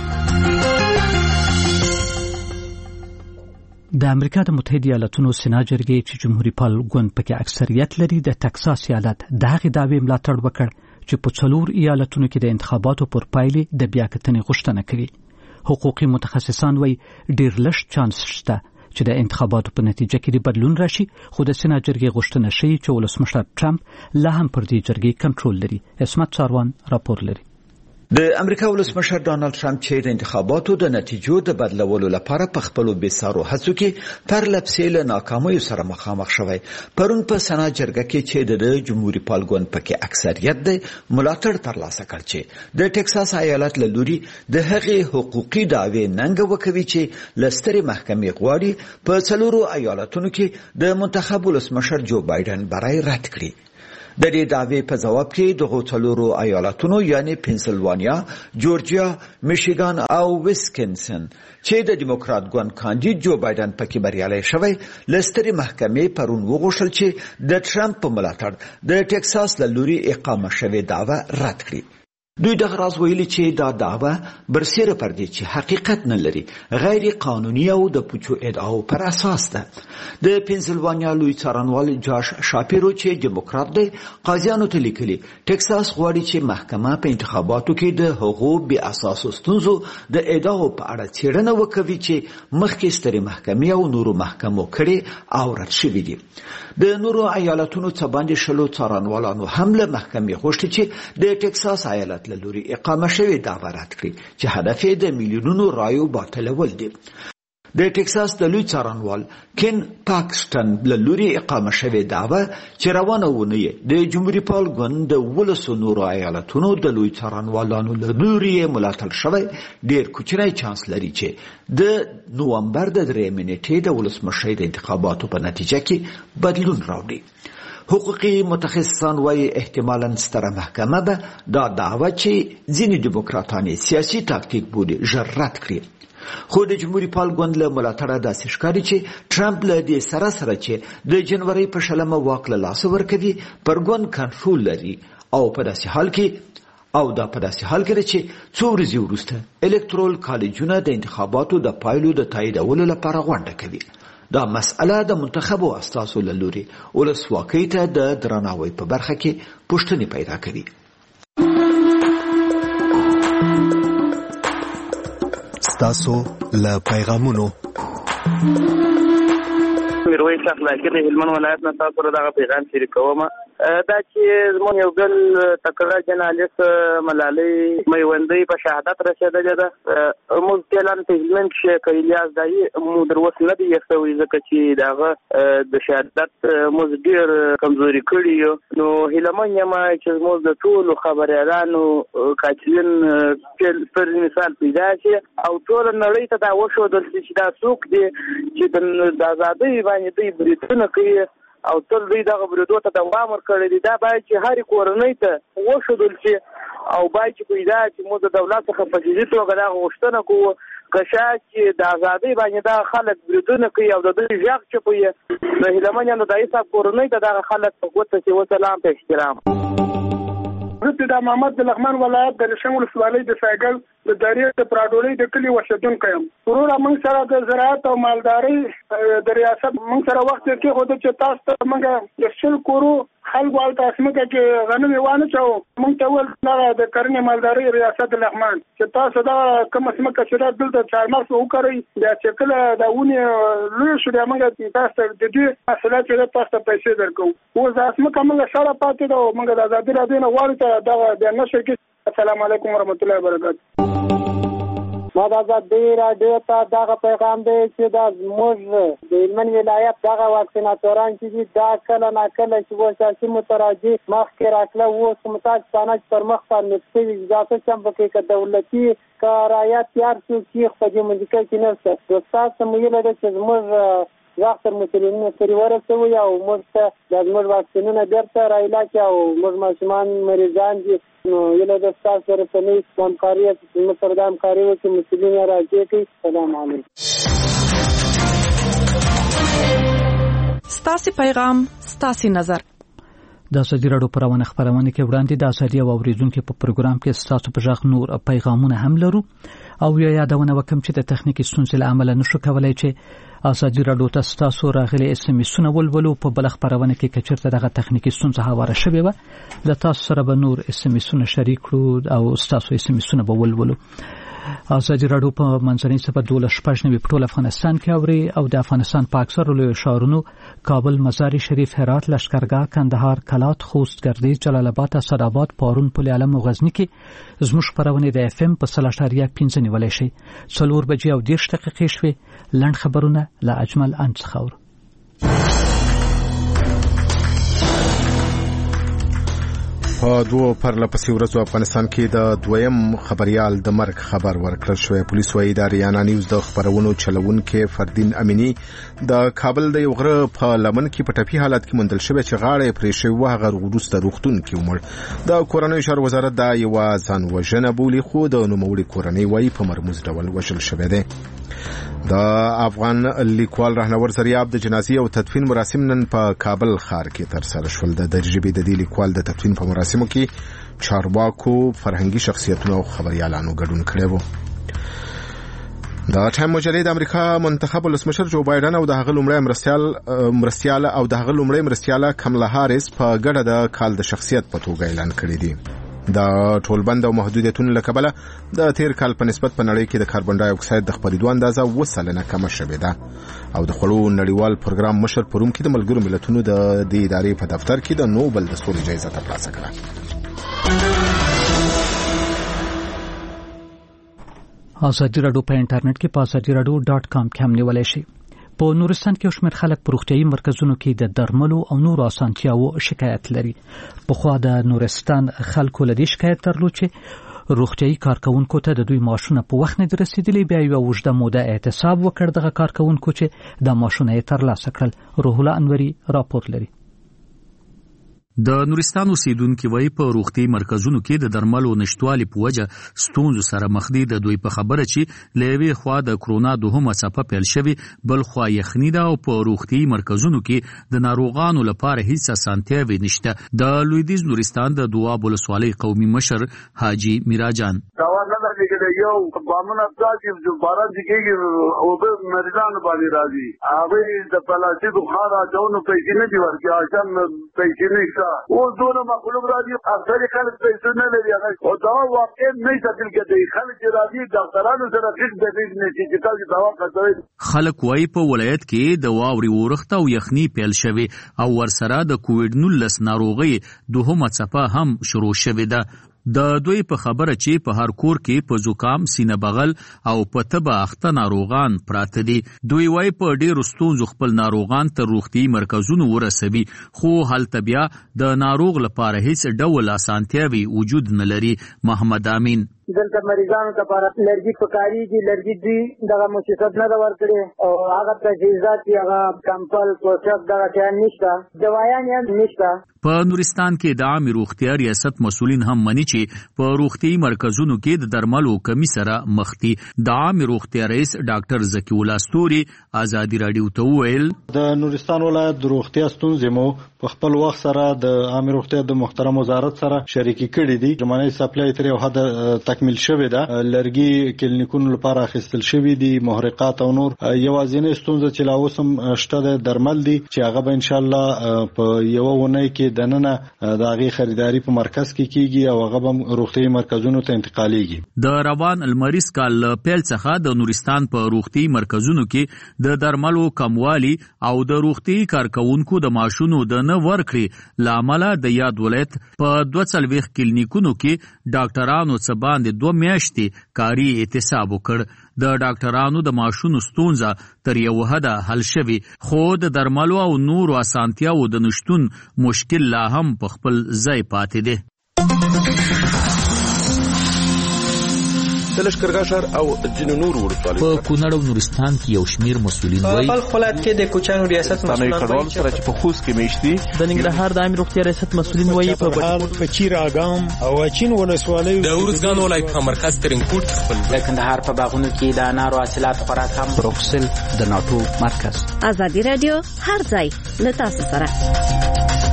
د امریکا د متحده ایالاتونو سنا جرګې چې جمهوریت پال ګوند پکې اکثریت لري د ټکساس ایالت دغه دعوی ملاتړ وکړ چې په څلور ایالتونو کې د انتخاباتو پر پایلې د بیاکتنې غوښتنه کوي. حقوقي متخصصان وایي ډېر لږ چانس شته چې د انتخاباتو په نتیجه کې د بدلون راشي، خو د سنا جرګې غوښتنه شي چې ولسمشر ټرمپ لا هم پر دې جرګې کنټرول لري. اسمت چاروان راپور لري. د امریکا ولسمشر ډانلډ ټرمپ چې د انتخاباتو د نتیجو د بدلولو لپاره په خپل بیسارو هڅو کې پر لپسې له ناکامیو سره مخامخ شوی. پرون په سنا جرګه کې چې د جمهوریت پال ګوند پکې اکثریت دی ملاتړ ترلاسه کړ چې د ټکساس ایالت له لوري د هغې حقوقي دعوی ننګ وکوي چې لستري محکمې غواړي په څلورو ایالتونو کې د منتخب ولسمشر جو بایدن برای رد کړي. د دې دعوی په جواب کې د غوڅلورو ایالتونو یعنی پنسلوانیا، جورجیا، میشیګان او ویسکنسن چې د دیموکرات ګوند کاندید جو بایدن پکې بریالي شوی لستري محکمې پرون وغوښتل چې د ټرمپ په ملاتړ د ټکساس له لوري اقامه شوی دعوه رد کړي. دوی دغه راز ویلي چې دا دعوه برسېره پر دې چې حقیقت نه لري، غیر قانوني او د پوچو ادعاو پر اساس ده. د پنسلوانیا لوی څارنوال جاش شاپیرو چې دیموکرات دی قاضیانو ته لیکلي ټکساس غواړي چې محکمه په انتخاباتو کې د حقوق بې اساسو ستونزو د ادعاو په اړه څېړنه وکوي چې مخکې سترې محکمې او نورو محکمو کړي او رد شوي دي. د نورو ایالتونو څخه باندې شلو څارنوالانو هم له محکمې غوښتي چې د ټکساس ایالت له لوري اقامه شوی دعوه رد کړي چې هدف یې د میلیونونو رایو باطلول دي. د ټکساس د لوی څارنوال کین پاکستان له لوري اقامه شوی دعوه چې روانه ونه د جمهوریت پال ګوند د ولسو نورو ایالتونو د لوی څارنوالانو له لوري ملاتړ شوی ډیر کوچنی چانس لري چې د نوامبر د درېیمې نیټې د ولسمشر د انتخاباتو په نتیجه کې بدلون راوړي. حقوقي متخصصان وايي احتمالاً ستره محکمه به دا دعوه چې ځینې دیموکراتانې سیاسي تاکتیک بولي ژر رد کړي. خو د جمهوریت پال ګوند له ملاتړه داسې ښکاري چې ټرمپ له دې سره سره چې د جنوري په شلمه واک له لاسه ورکوي پر ګوند کنټرول لري او په داسې حال کې او دا په داسې حال کې چې څو ورځې وروسته الکترال کالجونه د انتخاباتو د پایلو د تاییدولو لپاره غونډه کوي. دا مسأله د منتخبو اساسو له لوري ولسواکۍ ته د درناوي په برخه کې پوښتنې پیدا کوي. ستاسو له پیغامونو میرویس اخلاقي د هلمند ولایت نه تاسو سره دغه پیغام شریکوم. دا چې زموږ یو بل تکړه جرنالست ملالۍ میوندۍ په شهادت رسېدلې ده. موږ اعلان په هلمند کې الیاس دایي مو در اوسه نه دی یښوي ځکه چې دغه د شهادت موږ ډېر کمزوري کړي یو. نو هیله من یم چې زموږ د ټولو خبریالانو قاتلین پر مثال پیدا شي او ټول نړۍ ته دا وښودل شي چې دا څوک دی چې د ازادۍ باندې دوی بریدونه کوي او تل دوی دغه بریدو ته دوام ورکړی دی. دا باید چې هرې کورنۍ ته وښودل شي او باید چې پیدا چې موږ د دولت څخه په جدي توګه دغه غوښتنه کوو که شاید چې د ازادۍ باندې دغه خلک بریدونه کوي او د دوی غږ چپوي. نو هیله من یم د دایي صاحب کورنۍ ته دغه خلک په ګوته چې وسلام په احترام. زه د محمد د لغمان ولایت د رشم ولسوالۍ د سایګل د دریې د پراډولۍ د کلي اوسېدونکی یم. وروره موږ سره د زراعت او مالدارۍ د ریاست موږ سره وخت کې ښوده چې تاسو ته موږ د شل کورو خلکو هلته ځمکه کې غنم یې وانهچوو. موږ ته وویل دغه د کرنې مالدارۍ ریاست د لغمان چې تاسو دغه کومه ځمکه چې ده دلته چهارمغز وکرئ، بیا چې کله دا ونې لویې شو بیا موږ تاسو ته د دې محصولات چې ده تاسو ته پیسې درکوو. اوس دا ځمکه موږ سره پاتې ده او موږ د ازادي راډیو نه غواړو چې دغه بیا نشر کړي. السلام علیکم ورحمت الله وبرکاتہ. ما د ازادي راډیو ته دغه پیغام دی چې دا زموږ د هلمند ولایت دغه واکسیناتوران چې دي دا کله ناکله چې و سیاسي متراجع مخکې راکله اوس محتاج پانه چې پر مخ باندې شوي اضافه شم پکې که دولتي که رعایت تیار شو چې په دې منځکه کې نشته. ستاسو ویله ده چې زموږ وخت تر مسؤلینو پورې ورسوي او موږ ته د زموږ واکسینونه بیرته رایلاکي او موږ ماشومان مریضان دي. نو یله د ستاسو سره په نوې همکاري موږ سره د همکاري وکړي مسؤلین راځي کوي. سلام علیکم. ستاسو پیغام ستاسو نظر د ازادي راډیو پرونه خبرونه کې وړاندې د ازادي او اوریدونکو په پروګرام کې ستاسو په ځخ نور پیغامونه هم لرو او یا یادونه وکم چې د تخنیکی ستونزې له امله نشو کولای چې ازادي راډیو ته ستاسو راغلي اس ام اس ولولو په بل خبرونه کې کچرته دغه تخنیکی ستونزه هواره شوه و د تاسو سره به نور اس ام اس شریک کړو او ستاسو اس ام اس به ولولو. ازادي راډیو په منځنۍ صفه دوله شپږ نوي په ټول افغانستان کې اوري او د افغانستان په اکثر لوی ښارونو کابل، مزار شریف، هرات، لشکرګاه، کندهار، کلات، خوست، ګردیز، جلال آباد، اسداباد، پارون، پل علم او غزنی کې زموږ خبرونه د اف ام په صلاح شریعه پنځه نیولای شي. څلور بجې او دېرش دقیقې شوي. لنډ خبرونه له اجمل انڅخور. په دوه پرله پسې ورځو افغانستان کې د دویم خبريال د مرګ خبر ورکړل شوی. پولیس وايي د ریانا نیوز د خبرونو چلوونکو فردین امینی د کابل د یو غره په لمن کې په ټپي حالت کې موندل شوی چې غاړه پرې شوی و. هغه وروسته روغتون کې ومړ. د کورنۍ چارو وزارت دا یو ځان وژنه بولي خو د نوموړي کورنۍ وايي په مرموز ډول وژل شوی دی. د افغان لیکوال رهنور زریاب د جنازې او تدفین مراسم نن په کابل ښار کې تر سره شول. د درجبې د دې لیکوال د تدفین په مراسمو کې چارواکو، فرهنګي شخصیتونو او خبريالانو ګډون کړی و. د ټایم مجلې د امریکا منتخب ولسمشر جو بایدن او د هغه لومړی مرستيال مرستياله او د هغه لومړی مرستياله کملا هاریس په ګډه د کال د شخصیت په توګه اعلان کړی دی. د ټولبند او محدودیتونو لکبله د تیر کال په نسبت په نړۍ کې د کاربن ډای اکساید د خپرېدو اندازه اوه سلنه کمه شوې ده. او د خړو نړیوال پروګرام مشر پروم کې د ملګرو ملتونو د دې ادارې په دفتر کې د نوبل د سولې جایزه ترلاسه کړه. ازادي راډیو په انټرنیټ کې په ازادي راډیو ډاټ کام کې هم نیولای شئ. په نورستان کې شمېر خلک په روغتيایي مرکزونو کې د درملو او نورو اسانتیاو شکایت لري. په خوا د نورستان خلکو لدی شکایت درلود چې روغتيایي کارکونکو ته د دوی معاشونه په وخت نه رسیدلي. بیا یو وژده موده اعتصاب وکړ دغه کارکونکو چې د معاشونه یې ترلاسه کړل. روح الله انوري راپور لري. د نورستان اوسیدونکو وایي په روغتي مرکزونو کې د درملو نشټوالي په وجه ستونزو سره مخ دي. د دوی په خبره چې لوي خوا د کرونا دوهمه څپه پیل شوی، بل خوا یخني ده او په روغتي مرکزونو کې د ناروغانو لپاره هیڅ اسانتیاوې نشته. د لویدیځ نورستان د دواب ولسوالۍ قومي مشر حاجی میراجان یو بامونه تاسو د باران دګي او به مریضان باندې راځي. هغه د پلاستیک خارا ځونو پیسې نه دی ورکړي، اځم پیسې نه ښه او زونه مخلوق راځي. اکثر خلک پیسې نه لري او دا واقع نه تدل کېږي. خلک راځي ډاکټرانو سره فکر د دې نه چې تاسو دوا کوي. خلک وايي په ولایت کې د واوري ورښت او یخني پیل شوی او ورسره د کووډ نولس ناروغي دوهمه څپه هم شروع شوې ده. د دوی په خبره چې په هر کور کې په زکام، سینه بغل او په تبه اخته ناروغان پراته دي. دوی وايي په ډېرو ستونزو خپل ناروغان تر روغتي مرکزونو ورسوي، خو هلته بیا د ناروغ لپاره هیڅ ډول اسانتیاوي وجود نه لري. محمد امین دلته مریضانو لپاره لرګي پکاري دي. لرګي دي دغه مؤسسات نه دا ورکړي او هغه تجهیزات هغه کمپل پوسټ دغه ټان نشته، دوايان یې نشته. په نورستان کې د عامه روغتیا ریاست مسؤلین هم مني چې په روغتي مرکزونو کې د درملو کمی سره مخ دي. د عامه روغتیا رئیس ډاکټر زکی الله ستوري ازادي راډیو ته ویل د نورستان ولایت د روغتیا ستونزې مو په خپل وخت سره د عامه روغتیا د محترم وزارت سره شریکي کړې دي. جمعنی سپلای تر یو حد تکمیل شوی ده. لرګي کلینیکونو لپاره اخیستل شوی دي، محرقات او نور. یوازینې ستونزه چې لا اوس هم شته د درمل دي چې هغه به ان شاء الله په یو ونې کې د نننه د هغه خریداري په مرکز کې کیږي او هغه به روغتي مرکزونو ته انتقالېږي. د روان المریض کال پیل څخه د نورستان په روغتي مرکزونو کې د درملو کموالی او د روغتي کارکونکو د معاشونو د نه ورکړې لامل د یاد ولایت په دوه څلوېښت کلینیکونو کې ډاکټرانو څخه باندې دوه میاشتې کاري احتساب وکړ. د ډاکټرانو د معاشونو ستونزه تر یو حده حل شوی، خو د درملو او نورو اسانتیاو د نشټون مشکل لا هم په خپل ځای پاتې دی. د لشکرګاه ښار او ځینو نورو ولسوالیو په کونړ او نورستان کې یو شمیر مسؤلین وایي په بلخ ولایت کې د کوچانو ریاست مسؤلین وایي سره چې په خوست کې میشتي د ننګرهار د عامه روغتیا ریاست مسؤلین وایي په په چیراګام او اچین ولسوالۍ د ورزګان ولایت په مرکز ترنکوټ خپل د کندهار په باغونو کې د انارو حاصلات خوراک هم بروکسل د ناتو مرکز. ازادي رادیو هر ځای له تاسو سره.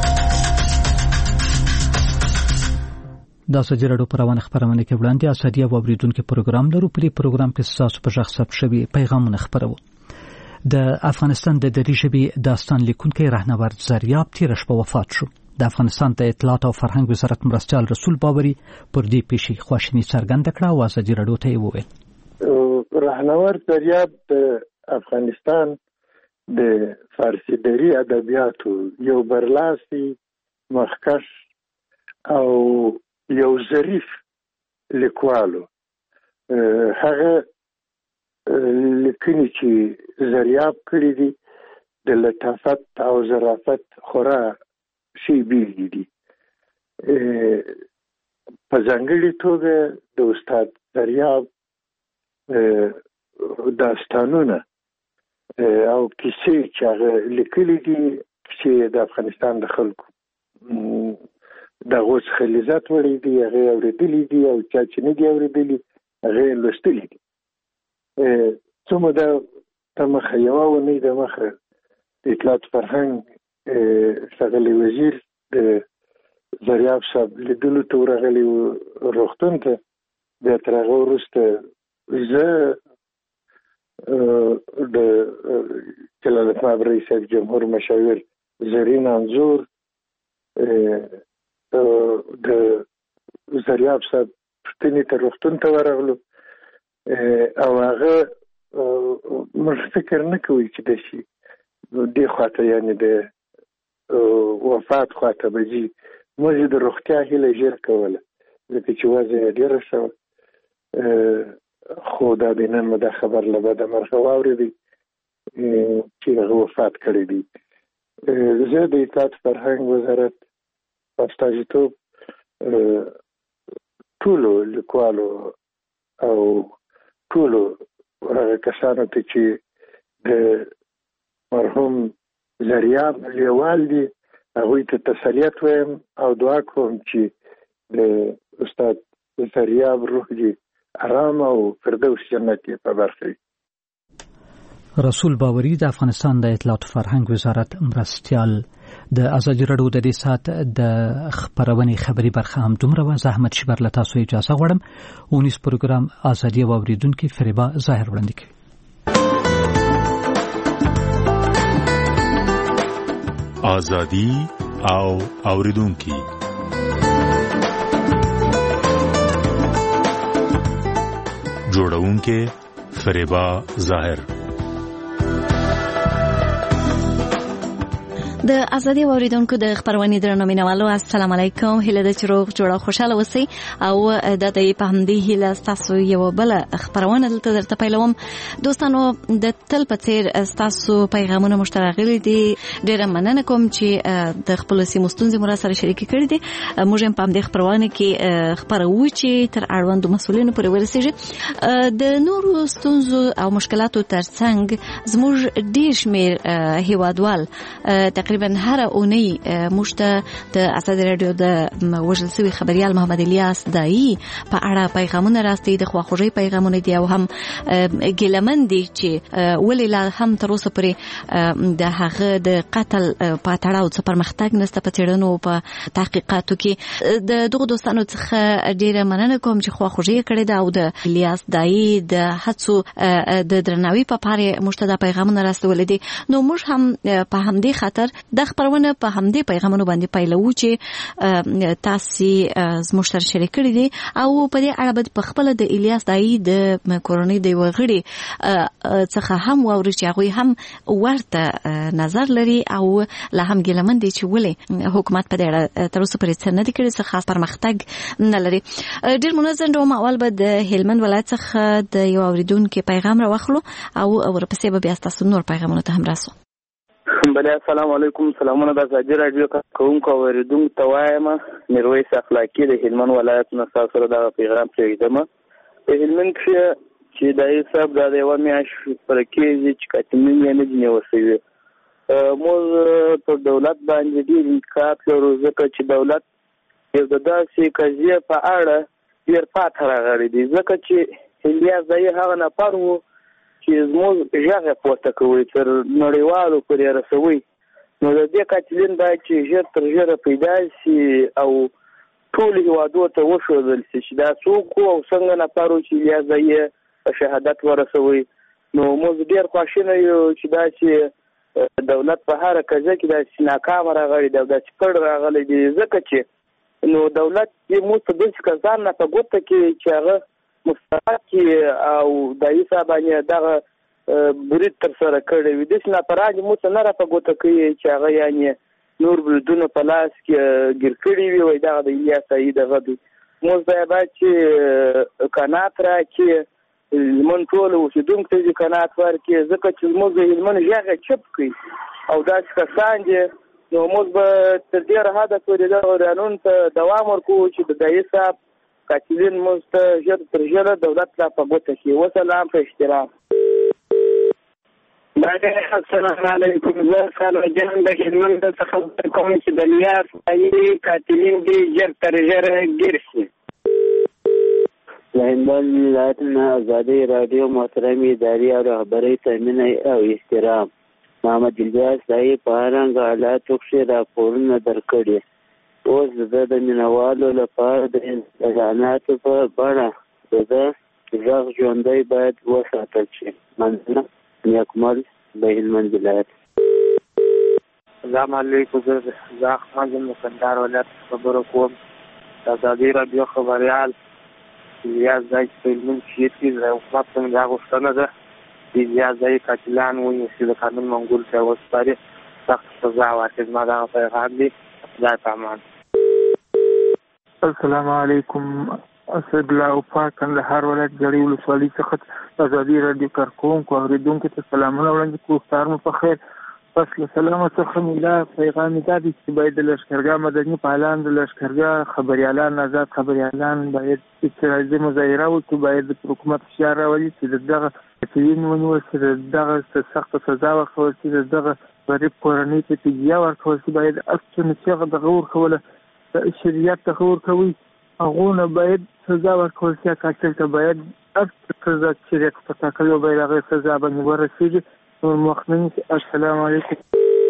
دا ازادي رادیو پروانه خبرونه کې وړاندې ازادي او اوریدونکو پروګرام لرو. په دې پروګرام کې تاسو په ځخ ثبت شوی پیغامونه خبرو. د افغانستان د دری ژبې داستان لیکونکي راهنورد زریاب تیر شپه وفات شو. د افغانستان د اطلاعات او فرهنګ وزارت مرستیال رسول باوري پر دې پیښې خواشینی څرګنده کړه او ازادي رادیو ته وویل راهنورد زریاب د افغانستان د فارسی دری ادبیاتو یو برلاسي مخکش او یو ظریف لیکوالو. هغه لیکنې چې زریاب کړي دي د لطافت او ظرافت خورا شی بیلګې دي. په ځانګړې توګه د استاد زریاب داستانونه او کیسې چې هغه لیکلي دي چې د افغانستان د خلکو د غوښ خلیزات وړي دي هغه اوریدلي دي او چې نه دي اوریدلي هغه لوستلي دي. څومره د تمخه یو ونی د مخه د اطلاعات فرهنګ څنګه وزیر د زریاب صاحب لیدلو ته ورغلی روغتون ته د ترغه ورسته زه د جلالت مآب رئیس جمهور مشاور زرین انزور د زریاب صاحب پښتني ته روغتون ته ورغلو او هغه موږ فکر نه کوي چې د شي دې خواته یعنی د وفات خواته بجي موږ د روغتیا هیله ژر کوله ځکه چې وضع ډېره شوه خو دا د نن مو دا خبر له بده مرغه واورېدی چې هغه وفات کړی دی. زه د اطلاعات فرهنګ وزارت په استازیتوب ټولو لیکوالو او ټولو هغه کسانو ته چې د مرحوم زریاب لیوال دي هغوی ته تسلیت وایم او دعا کوم چې د استاد زریاب روح دي آرام او فردوس جنت یې په برخه. رسول باوري د افغانستان د اطلاعات فرهنګ وزارت مرستیال د ازادي رادیو د دې سات د خبرونې خبري برخه هم دومره و. زحمت شبر له تاسو اجازه غواړم. اونیس پروګرام ازادي او اوریدونکو فریبا ظاهر وړاندې کوي. ازادي او اوریدونکو جوړونکو فریبا ظاهر. د ازادي اوریدونکو د خبرونې درنو مینوالو السلام علیکم. هیله ده چې روغ جوړ او خوشاله اوسئ او د دې په همدې هیله تاسو یو بل خبرونه دلته درته پیلوم. دوستانو د تل په څیر تاسو پیغامونه مشترکلي دي. ډیره مننه کوم چې د خپل سیمو ستونزې مو سره شریک کړي دي. موږ هم په همدې خبرونه کې خبرو چې تر اړوندو مسولینو پورې ورسیږي. د نورو ستونزو او مشکلاتو ترڅنګ زموږ ډیر شمیر هیوادوال تقریبا هر اونۍ موږ د ازادي رادیو د وژل شوي خبريال محمد الیاس دایی په اړه پیغامونه راستي د خواخوږي پیغامونه دي او هم ګیلمن دي چې ولې لا هم تر اوسه پورې د هغه د قتل په تړاو څه پرمختګ نشته په تیرونو په تحقیقاتو کې. د دغه دوستانو څخه ډیره مننه کوم چې خواخوږي کړې ده او د الیاس دایی د هڅو د درناوي په پاره موږ ته پیغامونه راستول دي. نو موږ هم په همدې خاطر د خبرونه په همدې پیغامونو باندې پیلو چې تاسو زموږ سره شریک کړی دي او په دې اړه به په خپل د الیاس دایی د کورونی دی وغړي څخه هم ووري چې هغه هم ورته نظر لري او له هم ګلمن دي چې ولې حکومت په دې اړه تر اوسه پرې څه نه دي کړی څه خاص پرمختګ نه لري. ډیر منظم ډول اول به د هلمند ولایت څخه د یو اوریدونکو پیغام راوخلو او ورپسې به بیا تاسو نور پیغامونه ته هم راسو. بله السلام علیکم. سلامونه د ازادي رادیو کوونکو اوریدونکو ته وایم. میرویس اخلاقی د هلمند ولایت نه تاسو سره دا پیغام پرېږدم. په هلمند کې چې د حساب د یو میاشت پر کېږي چې کاتمین یې نه دی نیول شوی. موږ په دولت باندې ډېر انتقاد لرو ځکه چې دولت یو د داسې قضیې په اړه ډېر پاتې راغلی دی ځکه چې الیاس دایي هغه نفر و چې زموږ غږ یې پورته کوي تر نړیوالو پورې رسوي. نو د دې قاتلین باید چې ژر تر ژره پیدا شي او ټولو هېوادو ته وښودل شي چې دا څوک او څنګه نفر و چې الیاس دایي په شهادت ورسوي. نو موږ ډېر خواشینه یو چې دا چې دولت په هره قضیه کې داسې ناکامه راغلی دی او داسې پړ راغلی دی ځکه چې نو دولت یې موږ ته داسې کسان نه په ګوته کې چې هغه مستحق کړي او دایي صاحب باندې دغه برید ترسره کړی وي داسې نفران یې موږ ته نه را په ګوته کوي چې هغه یعنې نور بریدونه په لاس کې ګیر کړي وي وایي دغه د الیاس دایي دغه دی. موږ ته باید چې قناعت راکړي هلمند ټولو اوسېدونکو ته دې قناعت ورکړي ځکه چې زموږ د هلمند غږ یې چپ کړي او داسې کسان دي. نو موږ به تر ډېره حده پورې دغو قانون ته دوام ورکوو چې د دایي صاحب قاتلین موږ ته ژر تر ژره دولت لا په ګوته کړي. وسلام په احترام. السلام علیکم. زه خالد جان د هلمند څخه کوم چې د الیاس دایي قاتلین دې ژر تر ژره ګیر شي. د هلمند ولایت نه ازادي راډیو محترم اداري او رهبرۍ ته مینه او احترام. محمد الیاس دایي په هر رنګه حالاتو کښې راپورونه درکړي. اوس د ده د مینوالو لپاره د اعلاناتو په بڼه د ده غږ ژوندی باید وساتل شي. مننه. نیکمل د هلمند ولایت. السلام علیکم. زه احمد یم د کندهار ولایت خبرو کوم. د ازادي راډیو خبریال الیاس دایي په هلمند کښې چې د حکومت څخه دا غوښتنه ده چې الیاس دایي قاتلان ونیسي د قانون منګول ته وسپاري سخت سزا ورکړي. زما دغه پیغام دی. خدای په امان. السلام علیکم. اسد الله وفا کندهار ولایت ګړۍ ولسوالۍ څخه ازادي راډیو کارکوونکو اورېدونکو ته سلامونه وړاندې کوو. افطار مو په خیر. پس له سلامه څخه میلا پیغام یې دا دی چې باید د لښکرګاه مدني فعالان د لښکرګاه خبریالان آزاد خبریالان باید اعتراضي مظاهره وکړي. باید د حکومت فشار راولي چې د دغه قاتلین ونیول شي د دغه سخته سزا ورکول شي د دغه غریب کورنۍ ته فدیه ورکول شي. باید اصلونه چې هغه دغه ورکوله د شریعت څخه ورکوي هغو نه باید سزا ورکول شي. قاتل ته باید اصل سزا چې شریعت په ټاکلو باید هغې سزا باندې ورسېږي. السلام علیکم.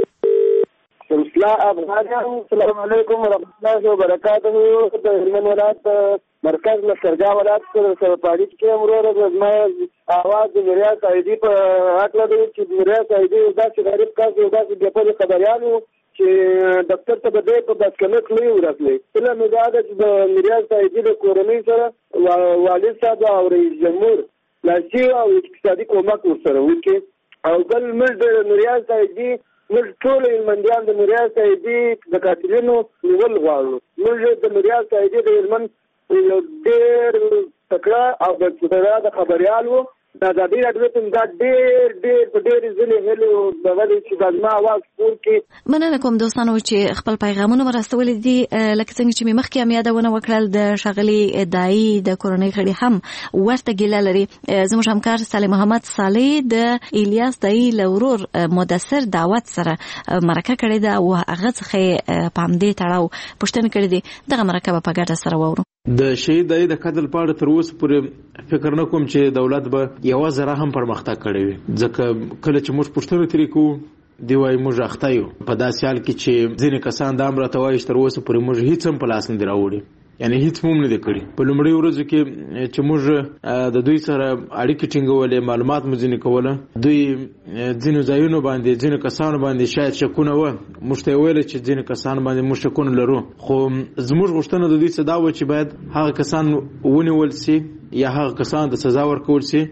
السلام علیکم ورحمۃ اللہ وبرکاتہ. د هلمند ولایت مرکز لښکرګاه ولایت سره په اړیکه کې وروره زما اواز د میریا سعیدي په هکله دی چې میریا سعیدي یو داسې غریب کس یو داسې بېپلې خبریال و چې دفتر ته به دی په بسکلټ لوی ورتلی. هیله مې دا ده چې د میریا سعیدي د کورنۍ سره والد صاحب او رئیس جمهور لاسي او اقتصادي کومک ورسره وکړي. او بل موږ د نوریا سعیدي موږ ټول هلمندیان د نوریا سعیدي د قاتلینو نیول غواړو. موږ د نوریا سعیدي د هلمند یو ډېر تکړه او د د خبریال و. د ازادي راډیو ته دا ډېر ډېر په ډېرې ځلې هیلې دغه دی چې دا زما اواز خپور کړي. مننه کوم دوستانو چې خپل پیغامونه مو راستولي دي. لکه څنګه چې مې مخکې هم یادونه وکړل د ښاغلي دایي د کورنۍ غړي هم ورته ګیله لري. زموږ همکار صالح محمد صالح د الیاس دایي له ورور مدثر دعوت سره مرکه کړې ده او هغه څخه په همدې تړاو پوښتنې کړې دي. دغه مرکه به په ګډه سره واورو. د شهید دایي د قتل په اړه تر اوسه پورې فکر نه کوم چې دولت به یوه ذره هم پرمختګ کړی وي ځکه کله چې موږ پوښتنه ترې کوو دی وایي موږ اخته یو. په داسې حال کې چې ځینې کسان دا هم راته وایي چې تر اوسه پورې موږ هېڅ هم په لاس نه دي راوړي یعنی هیڅ مو نه دی کړی. په لومړي ورځو کې چې موږ د دوی سره اړیکې ټینګولې معلومات مو ځینې کوله دوی ځینو ځایونو باندې ځینو کسانو باندې شاید شکونه وه. موږ ته یې ویل چې ځینو کسانو باندې موږ شکونه لرو خو زموږ غوښتنه د دوی څه دا وه چې باید هغه کسان ونیول سي یا هغه کسان د سزا ورکول سي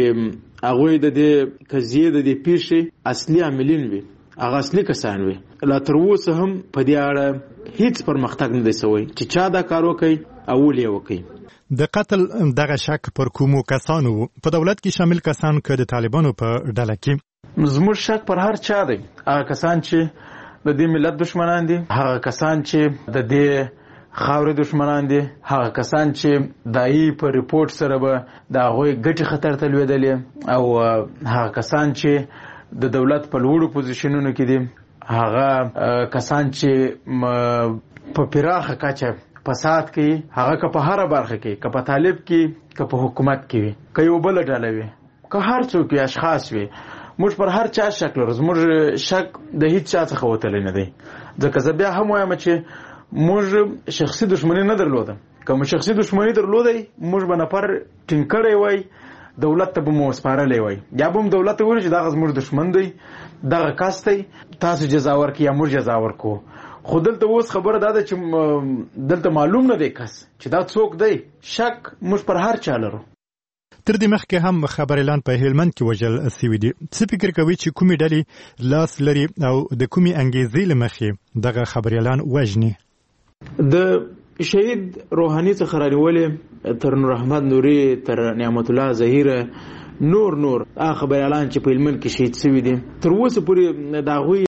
چې هغوی د دې قضیې د دې پیښې اصلي عاملین وي هغه اصلي کسان وي. لا تر اوسه هم په دې اړه هیڅ پرمختګ نه دی سوی چې چا دا کار وکړي او ولې یې وکړي. د قتل دغه شک پر کومو کسانو په دولت کې شامل کسان که د طالبانو په ډله کې؟ زموږ شک پر هر چا دی. هغه کسان چې د دې ملت دشمنان دي هغه کسان چې د دې خاورې دشمنان دي، هغه کسان چې دایي په ریپورت سره به د هغوی ګټې خطر ته لوېدلې، او هغه کسان چې د دولت په لوړو پوزیشنونو کې دي، هغه کسان چې په پراخه کچه فساد کوي، هغه که په هره برخه کې، که په طالب کې، که په حکومت کې وي، که یو بله ډله وي، که هر څوک وي، اشخاص وي، موږ پر هر چا شک لرو. زموږ شک د هیڅ چا څخه وتلی نه دی، ځکه زه بیا هم وایم چې موږ شخصي دشمني نه درلوده. که مو شخصي دشمني درلودی موږ به نفر ټینګ کړی وای، دولت ته به مو سپارلی وای، یا به هم دولت ته وویل چې دغه زموږ دشمن دی، دغه کس دی، تاسو جزا ورکړئ یا موږ جزا ورکړو. خو دلته اوس خبره دا ده چې دلته معلوم نه دی کس چې دا څوک دی. شک موږ پر هر چا لرو. تر دې مخکې هم خبریالان په هلمند کې وژل سوي دي. څه فکر کوي چې کومې ډلې لاس لري او د کومې انګیزې له مخې دغه خبریالان وژني؟ د شهید روحاني څخه رانیولې تر نور احمد نوري، تر نعمت الله ظهیره، نور نور هغه خبریالان چې په هلمند کې شهید سوي دي، تر اوسه پورې د هغوی